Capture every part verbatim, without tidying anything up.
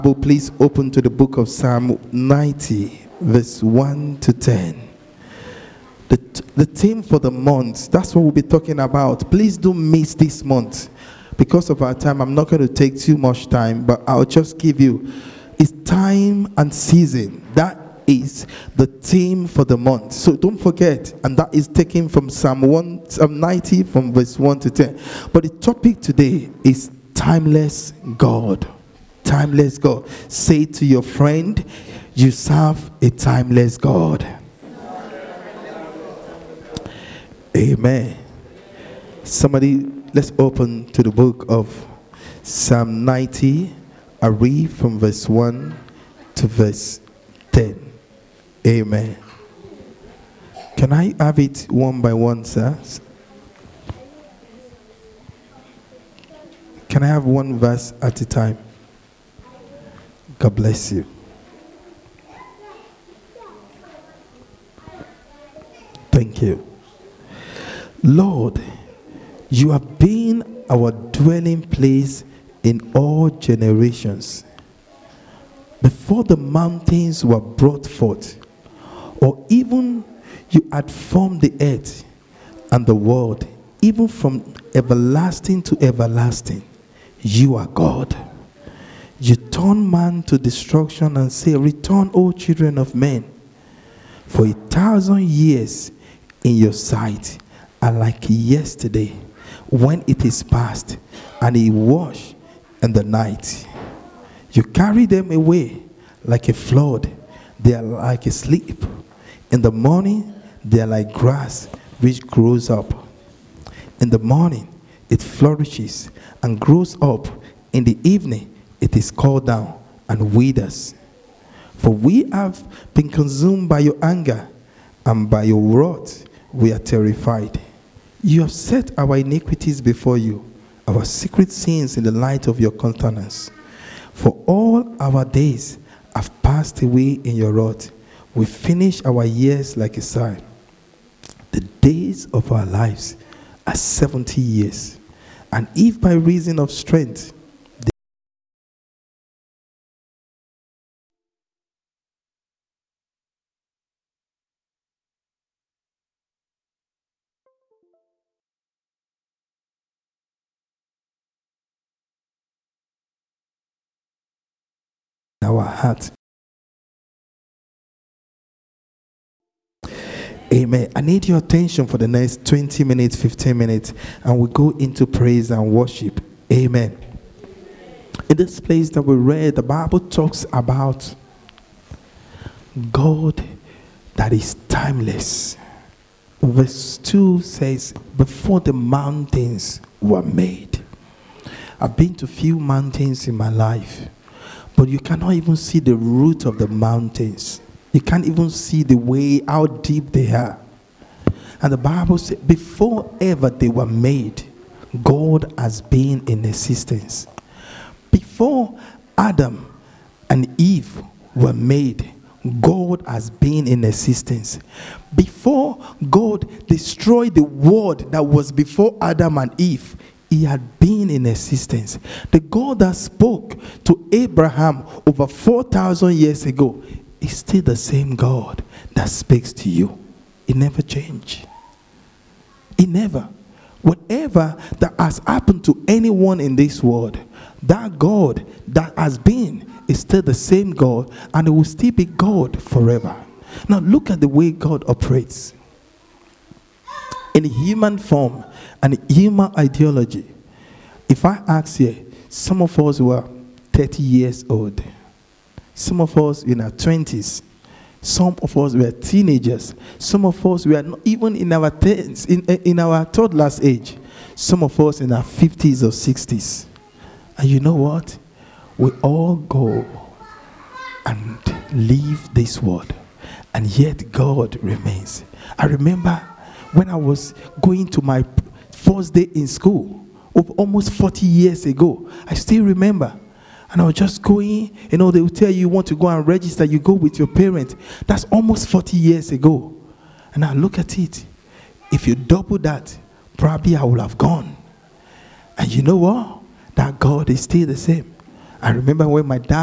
Please open to the book of Psalm ninety, verse one to ten. The, the theme for the month, that's what we'll be talking about. Please don't miss this month. Because of our time, I'm not going to take too much time, but I'll just give you, it's time and season. That is the theme for the month. So don't forget, and that is taken from Psalm one, Psalm ninety, from verse one to ten. But the topic today is timeless God. Timeless God. Say to your friend, you serve a timeless God. Amen. Somebody, let's open to the book of Psalm ninety. I read from verse one to verse ten. Amen. Can I have it one by one, sir? Can I have one verse at a time? God bless you. Thank you. Lord, you have been our dwelling place in all generations. Before the mountains were brought forth, or even you had formed the earth and the world, even from everlasting to everlasting, you are God. You turn man to destruction and say, return, O children of men. For a thousand years in your sight are like yesterday, when it is past, and it wash in the night. You carry them away like a flood. They are like a sleep. In the morning, they are like grass which grows up. In the morning, it flourishes and grows up. In the evening, it is called down and withers. For we have been consumed by your anger, and by your wrath we are terrified. You have set our iniquities before you, our secret sins in the light of your countenance. For all our days have passed away in your wrath. We finish our years like a sigh. The days of our lives are seventy years. And if by reason of strength, our heart. Amen. I need your attention for the next twenty minutes, fifteen minutes, and we go into praise and worship. Amen. In this place that we read, the Bible talks about God that is timeless. Verse two says, before the mountains were made. I've been to few mountains in my life, but you cannot even see the root of the mountains. You can't even see the way, how deep they are. And the Bible says, before ever they were made, God has been in existence. Before Adam and Eve were made, God has been in existence. Before God destroyed the world that was before Adam and Eve, he had been in existence. The God that spoke to Abraham over four thousand years ago is still the same God that speaks to you. He never changed. He never. Whatever that has happened to anyone in this world, that God that has been is still the same God, and it will still be God forever. Now look at the way God operates. In human form and human ideology, if I ask you, some of us were thirty years old, some of us in our twenties, some of us were teenagers, some of us were not even in our teens, in, in our toddler's age, some of us in our fifties or sixties. And you know what? We all go and leave this world, and yet God remains. I remember when I was going to my first day in school, of almost forty years ago. I still remember. And I was just going, you know, they will tell you you want to go and register, you go with your parents. That's almost forty years ago. And I look at it. If you double that, probably I would have gone. And you know what? That God is still the same. I remember when my dad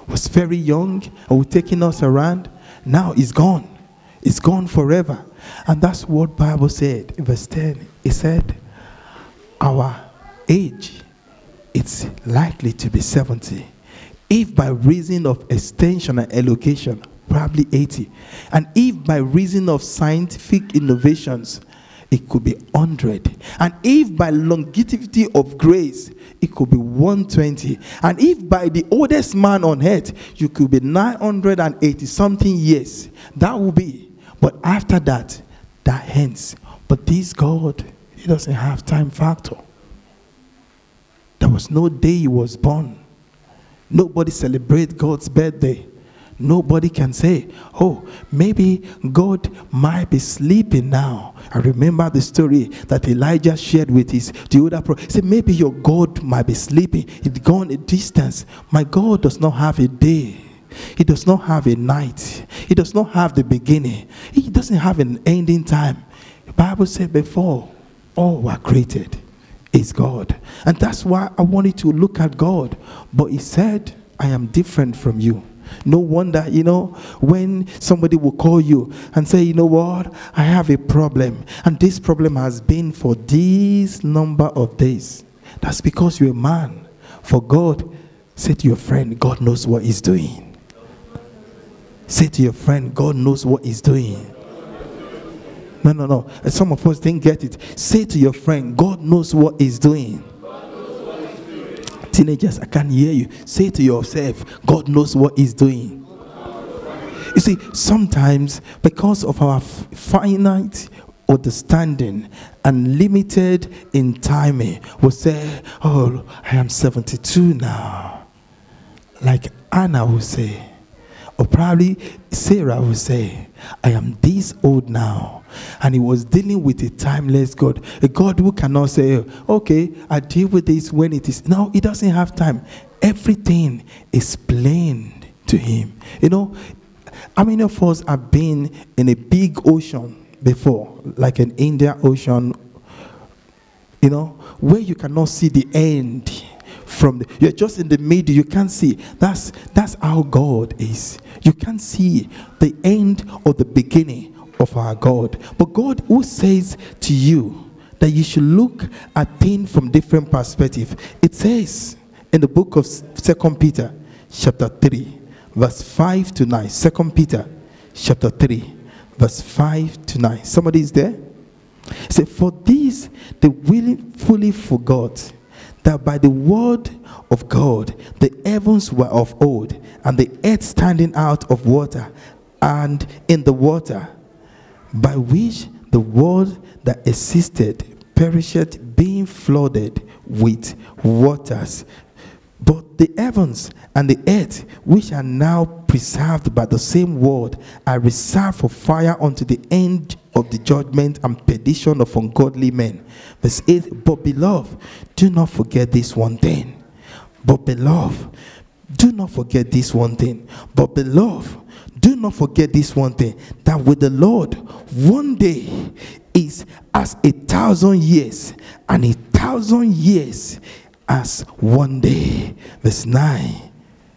was very young and was taking us around. Now it's gone. It's gone forever. And that's what Bible said in verse ten. It said, our age, it's likely to be seventy. If by reason of extension and allocation, probably eighty. And if by reason of scientific innovations, it could be one hundred. And if by longevity of grace, it could be one hundred twenty. And if by the oldest man on earth, you could be nine hundred eighty something years. That will be. But after that, that ends. But this God, he doesn't have time factor. There was no day he was born. Nobody celebrates God's birthday. Nobody can say, oh, maybe God might be sleeping now. I remember the story that Elijah shared with his the other prophet. He said, maybe your God might be sleeping. It's gone a distance. My God does not have a day. He does not have a night. He does not have the beginning. He doesn't have an ending time. The Bible said before, all were created is God. And that's why I wanted to look at God. But he said, I am different from you. No wonder, you know, when somebody will call you and say, you know what, I have a problem. And this problem has been for this number of days. That's because you're a man. For God, say to your friend, God knows what he's doing. Say to your friend, God knows what he's doing. No, no, no. Some of us didn't get it. Say to your friend, God knows what he's doing. Teenagers, I can't hear you. Say to yourself, God knows what he's doing. You see, sometimes because of our finite understanding and limited in timing, we'll say, oh, I am seventy-two now. Like Anna will say, or probably Sarah will say, I am this old now. And he was dealing with a timeless God. A God who cannot say, okay, I deal with this when it is. No, he doesn't have time. Everything is plain to him. You know, how many of us have been in a big ocean before? Like an Indian Ocean, you know, where you cannot see the end. From the, you're just in the middle, you can't see. That's that's how God is. You can't see the end or the beginning of our God. But God who says to you that you should look at things from different perspectives. It says in the book of Second Peter chapter three, verse five to nine. Second Peter chapter three, verse five to nine. Somebody is there? It says, for this they willfully forgot that by the word of God the heavens were of old, and the earth standing out of water and in the water, by which the world that existed perisheth, being flooded with waters. But the heavens and the earth, which are now preserved by the same word, are reserved for fire unto the end of the judgment and perdition of ungodly men. Verse eight, but beloved, do not forget this one thing. But beloved, do not forget this one thing. But beloved, do not forget this one thing, that with the Lord, one day is as a thousand years, and a thousand years as one day. Verse nine,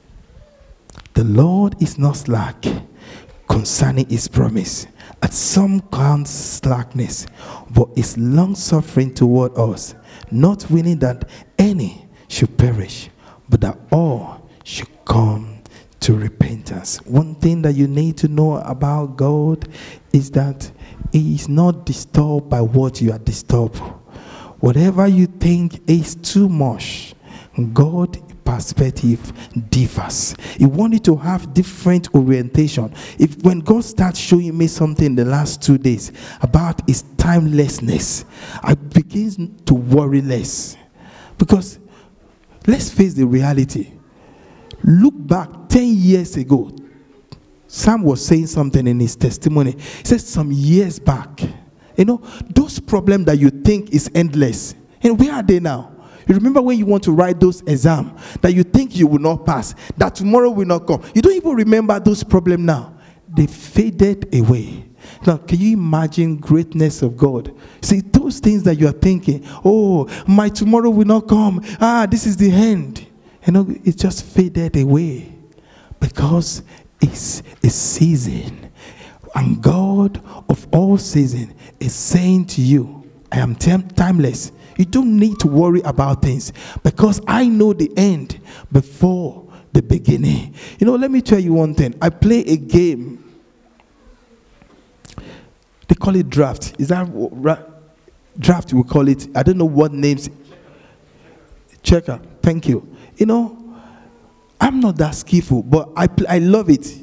the Lord is not slack concerning his promise, as some count slackness, but is long-suffering toward us, not willing that any should perish, but that all should come to repentance. One thing that you need to know about God is that he is not disturbed by what you are disturbed. Whatever you think is too much, God perspective differs. He wanted to have different orientation. If when God starts showing me something in the last two days about his timelessness, I begin to worry less. Because let's face the reality. Look back ten years ago. Sam was saying something in his testimony. He said some years back, you know, those problems that you think is endless, and where are they now? You remember when you want to write those exams that you think you will not pass, that tomorrow will not come. You don't even remember those problems now. They faded away. Now, can you imagine greatness of God? See, those things that you are thinking, oh, my tomorrow will not come. Ah, this is the end. You know, it just faded away. Because it's a season. And God of all season is saying to you, I am tem- timeless. You don't need to worry about things because I know the end before the beginning. You know, let me tell you one thing. I play a game. They call it draft. Is that right? Draft, we call it. I don't know what names. Checker. Thank you. You know, I'm not that skillful, but I pl- I love it.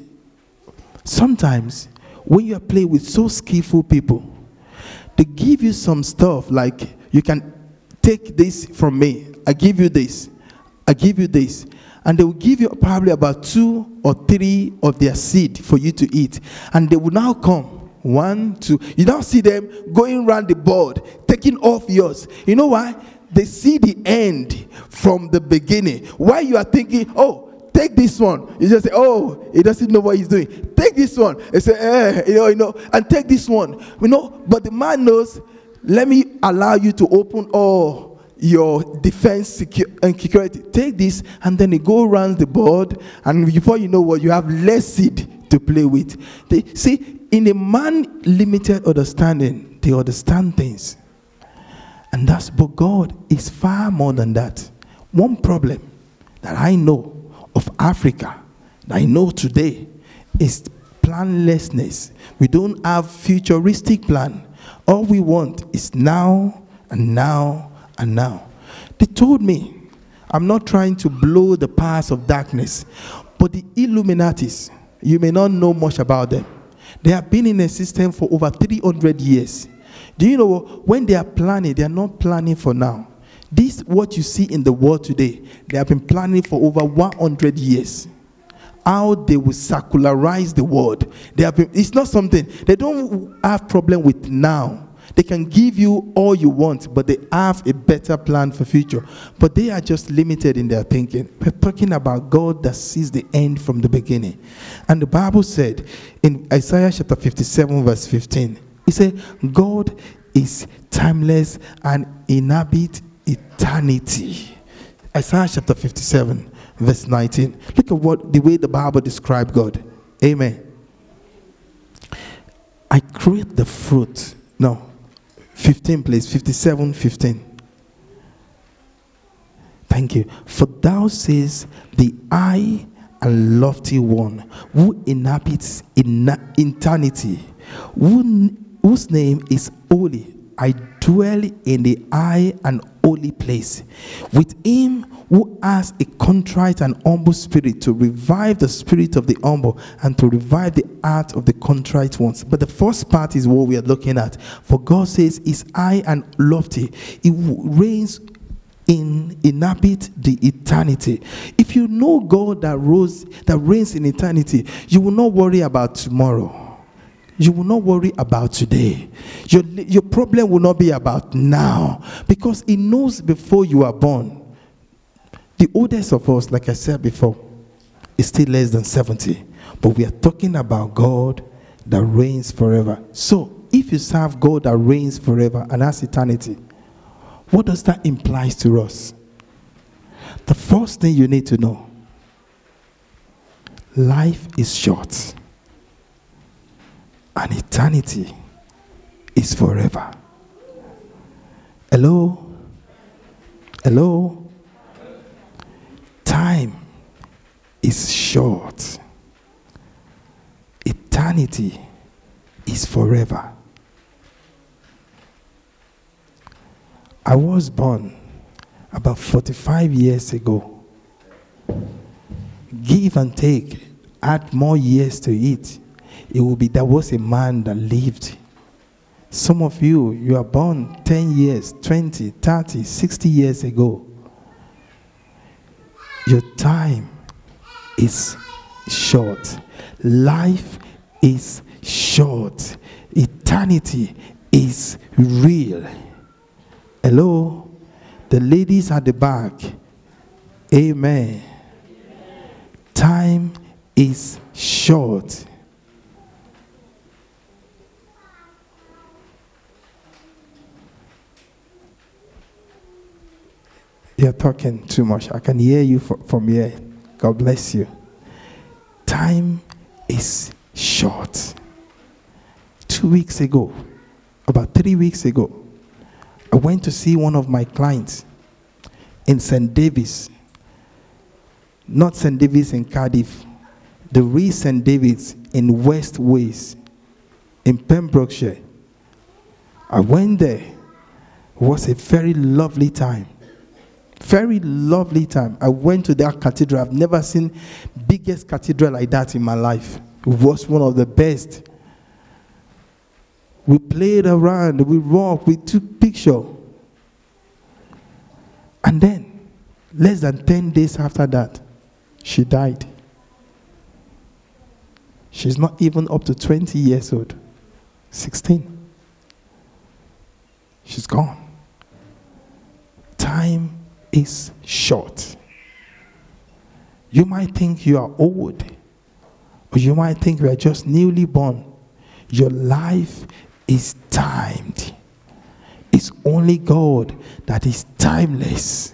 Sometimes when you are playing with so skillful people, they give you some stuff like you can take this from me. I give you this. I give you this. And they will give you probably about two or three of their seed for you to eat. And they will now come. One, two. You now see them going around the board, taking off yours. You know why? They see the end from the beginning. Why you are thinking, oh, take this one. You just say, oh, he doesn't know what he's doing. Take this one. They say, eh, you know, you know, and take this one. You know, but the man knows, let me allow you to open all your defense secu- and security. Take this, and then he go around the board, and before you know what, you have less seed to play with. They see, in a man limited understanding, they understand things. And that's, but God is far more than that. One problem that I know of Africa, that I know today, is planlessness. We don't have futuristic plan. All we want is now and now and now. They told me, I'm not trying to blow the past of darkness, but the Illuminatis, you may not know much about them. They have been in a system for over three hundred years. Do you know when they are planning, they are not planning for now. This, what you see in the world today, they have been planning for over one hundred years. How they will circularize the world. They have been, it's not something, they don't have problem with now. They can give you all you want, but they have a better plan for future. But they are just limited in their thinking. We're talking about God that sees the end from the beginning. And the Bible said in Isaiah chapter fifty-seven verse fifteen, it said, God is timeless and inhabit eternity. Isaiah chapter fifty-seven verse nineteen. Look at what the way the Bible described God. Amen. I create the fruit. No. fifteen, please. fifty-seven, fifteen. Thank you. For thou says, the high and lofty one, who inhabits in eternity, who, whose name is holy. I dwell in the high and holy place, with him who has a contrite and humble spirit, to revive the spirit of the humble and to revive the heart of the contrite ones. But the first part is what we are looking at. For God says, is high and lofty. He reigns in inhabit the eternity. If you know God that rose, that reigns in eternity, you will not worry about tomorrow. You will not worry about today. Your, your problem will not be about now, because he knows before you are born. The oldest of us, like I said before, is still less than seventy. But we are talking about God that reigns forever. So, if you serve God that reigns forever and has eternity, what does that imply to us? The first thing you need to know, life is short. And eternity is forever. Hello? Hello? Time is short. Eternity is forever. I was born about forty-five years ago. Give and take, add more years to it. It will be, there was a man that lived. Some of you, you are born ten years, twenty, thirty, sixty years ago. Your time is short. Life is short. Eternity is real. Hello? The ladies at the back. Amen. Time is short. You're talking too much. I can hear you from here. God bless you. time is short. Two weeks ago, about three weeks ago, I went to see one of my clients in Saint David's. Not Saint David's in Cardiff, the real Saint David's in West Wales, in Pembrokeshire. I went there. It was a very lovely time. Very lovely time. I went to that cathedral. I've never seen biggest cathedral like that in my life. It was one of the best. We played around, we walked, we took picture. And then, less than ten days after that, she died. She's not even up to twenty years old. sixteen. She's gone. Time is short. You might think you are old, or you might think you are just newly born. Your life is timed. It's only God that is timeless.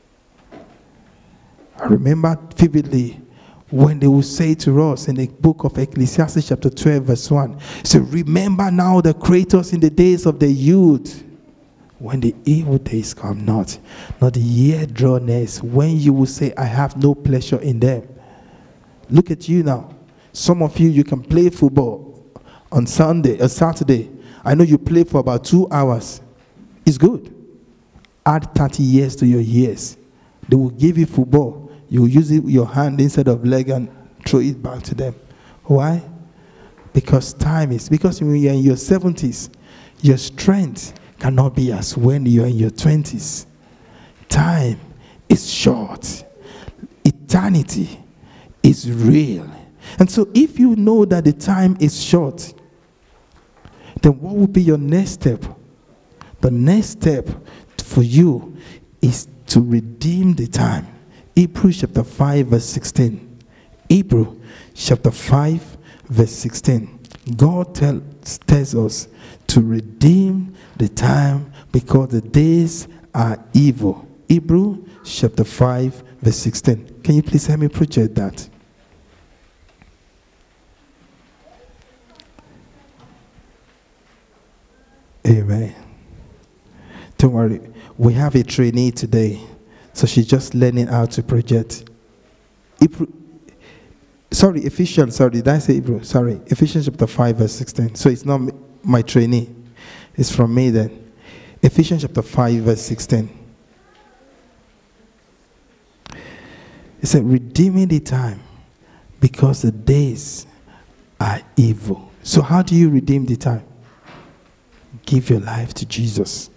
I remember vividly when they will say to us in the book of Ecclesiastes chapter twelve verse one, so remember now the creators in the days of the youth, when the evil days come not, not the year draw near, when you will say, I have no pleasure in them. Look at you now. Some of you, you can play football on Sunday or Saturday. I know you play for about two hours. It's good. Add thirty years to your years. They will give you football. You will use it, your hand instead of leg, and throw it back to them. Why? Because time is. Because when you're in your seventies, your strength cannot be as when you're in your twenties. Time is short. Eternity is real. And so if you know that the time is short, then what will be your next step? The next step for you is to redeem the time. Hebrews chapter five verse sixteen. Hebrews chapter five verse sixteen. God tells, tells us to redeem the time because the days are evil. Hebrews chapter five verse sixteen. Can you please help me project that? Amen. Don't worry. We have a trainee today. So she's just learning how to project. Hebrew, sorry, Ephesians, sorry, did I say Hebrew? Sorry, Ephesians chapter five verse sixteen. So it's not my trainee. It's from me then. Ephesians chapter five verse sixteen. It said, redeeming the time because the days are evil. So how do you redeem the time? Give your life to Jesus.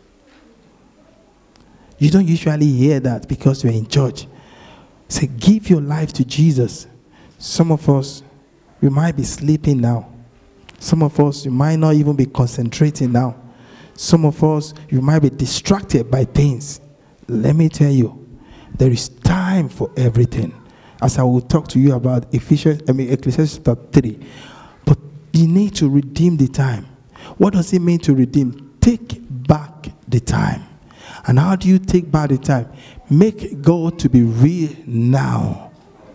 You don't usually hear that because you're in church. Say, give your life to Jesus. Some of us, we might be sleeping now. Some of us, you might not even be concentrating now. Some of us, you might be distracted by things. Let me tell you, there is time for everything. As I will talk to you about Ephesians, I mean Ecclesiastes chapter three. But you need to redeem the time. What does it mean to redeem? Take back the time. And how do you take back the time? Make God to be real now.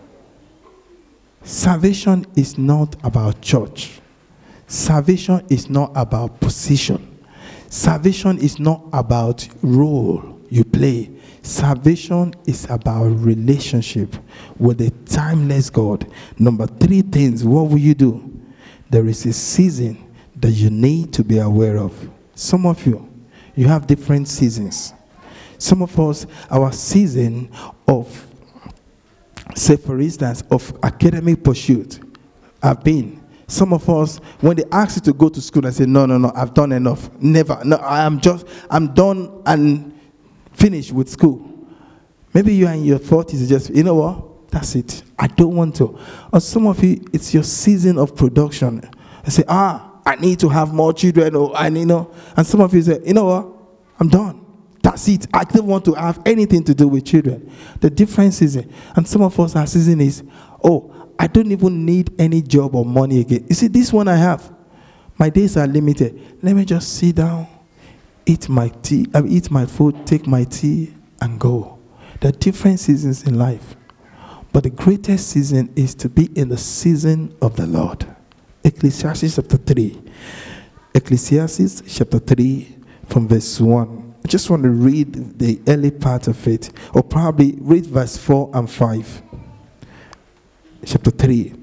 Salvation is not about church. Salvation is not about position. Salvation is not about role you play. Salvation is about relationship with the timeless God. Number three things, what will you do? There is a season that you need to be aware of. Some of you, you have different seasons. Some of us, our season of, say for instance, of academic pursuit have been. Some of us, when they ask you to go to school, I say, no, no, no, I've done enough. Never. No, I am just, I'm done and finished with school. Maybe you are in your forties, just, you know what? That's it. I don't want to. Or some of you, it's your season of production. I say, ah, I need to have more children, or I need, you know. And some of you say, you know what? I'm done. That's it. I don't want to have anything to do with children. The difference is, and some of us, our season is, oh, I don't even need any job or money again. You see, this one I have, my days are limited. Let me just sit down, eat my tea, I mean, eat my food, take my tea, and go. There are different seasons in life. But the greatest season is to be in the season of the Lord. Ecclesiastes chapter three. Ecclesiastes chapter three from verse one. I just want to read the early part of it, or probably read verse four and five. Chapter three.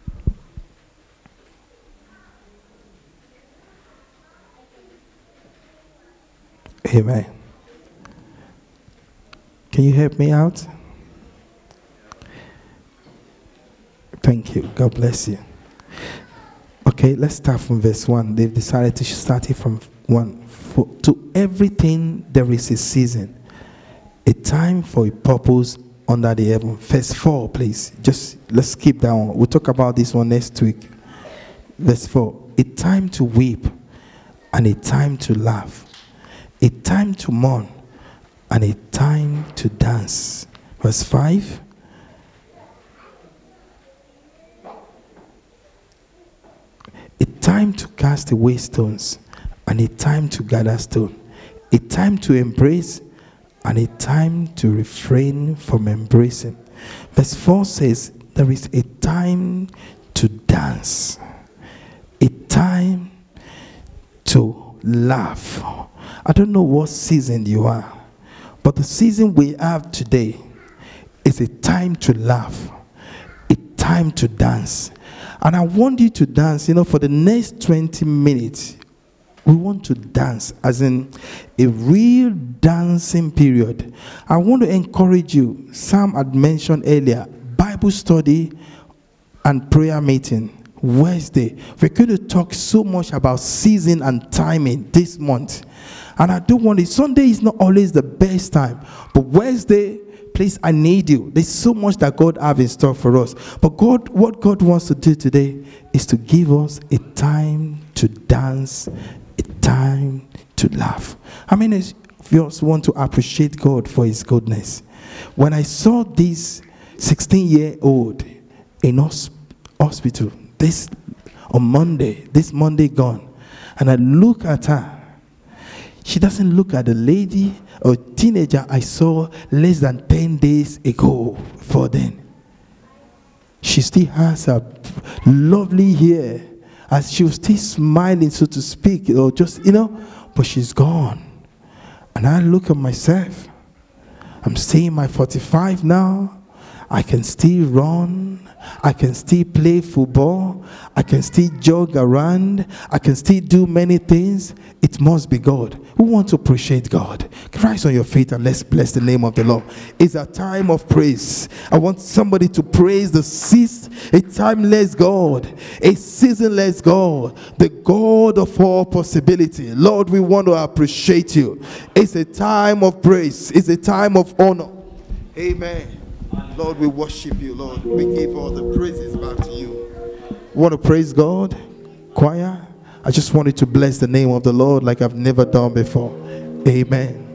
Amen. Can you help me out? Thank you. God bless you. Okay, let's start from verse one. They've decided to start it from one. For, to everything there is a season, a time for a purpose under the heaven. Verse four, please. Just let's skip that one. We'll talk about this one next week. Verse four. A time to weep and a time to laugh. A time to mourn and a time to dance. Verse five. A time to cast away stones and a time to gather stone. A time to embrace and a time to refrain from embracing. Verse four says there is a time to dance, a time to laugh. I don't know what season you are, but the season we have today is a time to laugh, a time to dance. And I want you to dance, you know, for the next twenty minutes. We want to dance, as in a real dancing period. I want to encourage you. Sam had mentioned earlier, Bible study and prayer meeting. Wednesday. We're going to talk so much about season and timing this month. And I don't want it. Sunday is not always the best time. But Wednesday, please, I need you. There's so much that God has in store for us. But God, what God wants to do today is to give us a time to dance, a time to laugh. I mean, if you also want to appreciate God for his goodness. When I saw this sixteen-year-old in hospital, this on Monday, this Monday gone, and I look at her, she doesn't look at the lady or teenager I saw less than ten days ago. For then, she still has her lovely hair, as she was still smiling, so to speak, or just, you know, but she's gone. And I look at myself. I'm seeing my forty-five now. I can still run. I can still play football. I can still jog around. I can still do many things. It must be God. We want to appreciate God. Rise on your feet and let's bless the name of the Lord. It's a time of praise. I want somebody to praise the season, a timeless God, a seasonless God, the God of all possibility. Lord, we want to appreciate you. It's a time of praise. It's a time of honor. Amen. Lord, we worship you, Lord. We give all the praises back to you. Want to praise God? Choir? I just wanted to bless the name of the Lord like I've never done before. Amen.